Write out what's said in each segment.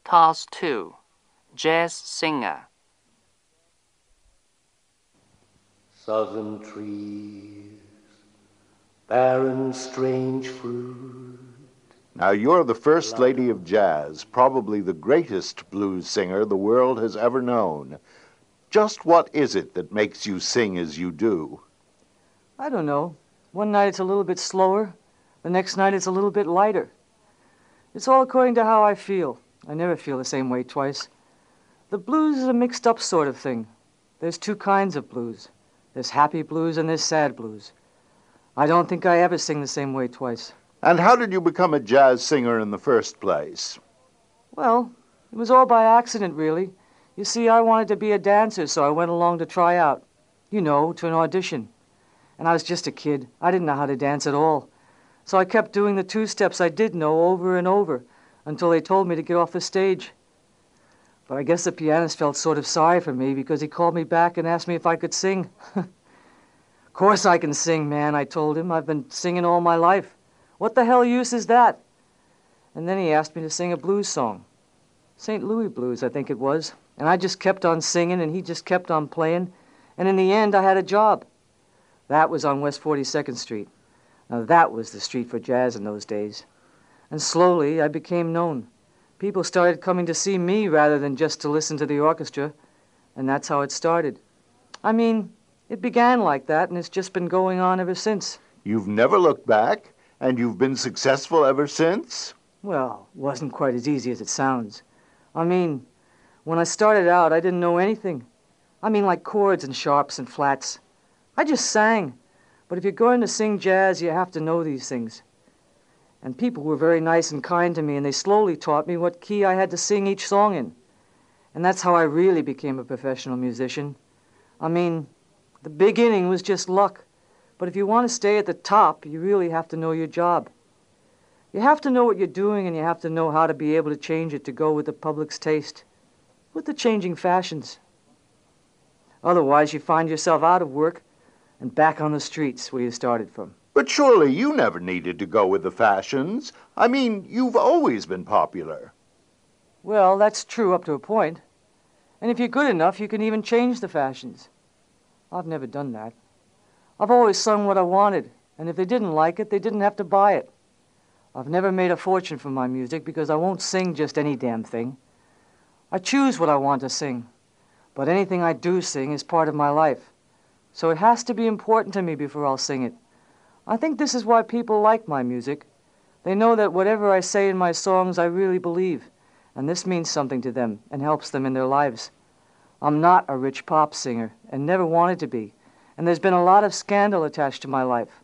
Task 2. Jazz Singer. Southern trees, barren strange fruit. Now, you're the first lady of jazz, probably the greatest blues singer the world has ever known. Just what is it that makes you sing as you do? I don't know. One night it's a little bit slower. The next night it's a little bit lighter. It's all according to how I feel. I never feel the same way twice. The blues is a mixed-up sort of thing. There's two kinds of blues. There's happy blues and there's sad blues. I don't think I ever sing the same way twice. And how did you become a jazz singer in the first place? Well, it was all by accident, really. You see, I wanted to be a dancer, so I went along to try out. You know, to an audition. And I was just a kid. I didn't know how to dance at all. So I kept doing the two steps I did know over and over until they told me to get off the stage. But I guess the pianist felt sort of sorry for me because he called me back and asked me if I could sing. Of course I can sing, man, I told him. I've been singing all my life. What the hell use is that? And then he asked me to sing a blues song. St. Louis Blues, I think it was. And I just kept on singing and he just kept on playing. And in the end, I had a job. That was on West 42nd Street. Now that was the street for jazz in those days. And slowly I became known. People started coming to see me rather than just to listen to the orchestra. And that's how it started. I mean, it began like that and it's just been going on ever since. You've never looked back, and you've been successful ever since? Well, it wasn't quite as easy as it sounds. I mean, when I started out, I didn't know anything. I mean, like chords and sharps and flats. I just sang. But if you're going to sing jazz, you have to know these things. And people were very nice and kind to me, and they slowly taught me what key I had to sing each song in. And that's how I really became a professional musician. I mean, the beginning was just luck. But if you want to stay at the top, you really have to know your job. You have to know what you're doing, and you have to know how to be able to change it to go with the public's taste, with the changing fashions. Otherwise, you find yourself out of work and back on the streets where you started from. But surely you never needed to go with the fashions. I mean, you've always been popular. Well, that's true up to a point. And if you're good enough, you can even change the fashions. I've never done that. I've always sung what I wanted, and if they didn't like it, they didn't have to buy it. I've never made a fortune from my music because I won't sing just any damn thing. I choose what I want to sing, but anything I do sing is part of my life. So it has to be important to me before I'll sing it. I think this is why people like my music. They know that whatever I say in my songs I really believe, and this means something to them and helps them in their lives. I'm not a rich pop singer and never wanted to be. And there's been a lot of scandal attached to my life.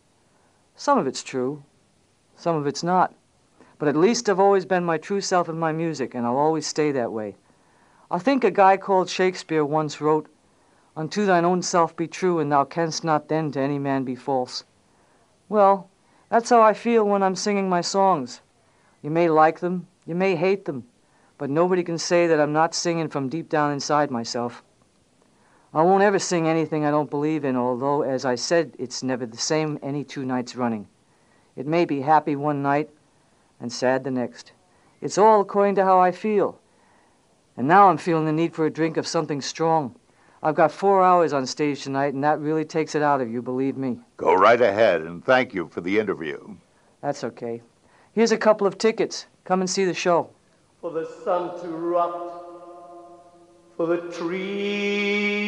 Some of it's true, some of it's not. But at least I've always been my true self in my music, and I'll always stay that way. I think a guy called Shakespeare once wrote, "Unto thine own self be true, and thou canst not then to any man be false." Well, that's how I feel when I'm singing my songs. You may like them, you may hate them, but nobody can say that I'm not singing from deep down inside myself. I won't ever sing anything I don't believe in, although, as I said, it's never the same any two nights running. It may be happy one night and sad the next. It's all according to how I feel. And now I'm feeling the need for a drink of something strong. I've got 4 hours on stage tonight, and that really takes it out of you, believe me. Go right ahead, and thank you for the interview. That's okay. Here's a couple of tickets. Come and see the show. For the sun to rot, for the trees